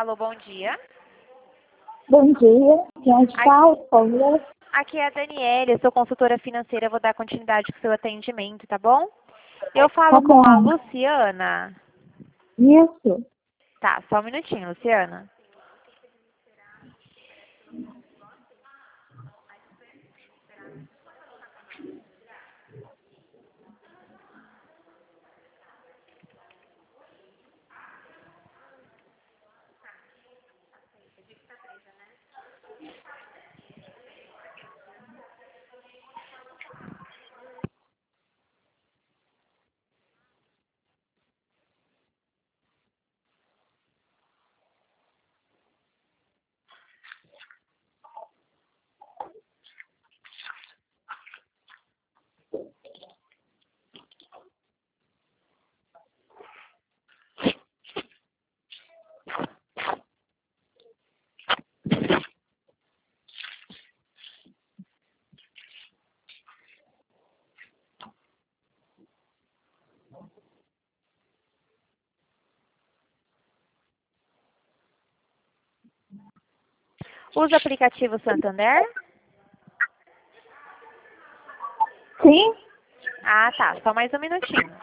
Alô, bom dia. Bom dia, gente fala, por favor. Aqui é a Daniela, eu sou consultora financeira, vou dar continuidade com o seu atendimento, tá bom? Eu Tá falo com bom. a Luciana. Isso. Tá, só um minutinho, Luciana. Usa o aplicativo Santander? Sim? Ah, tá, só mais um minutinho.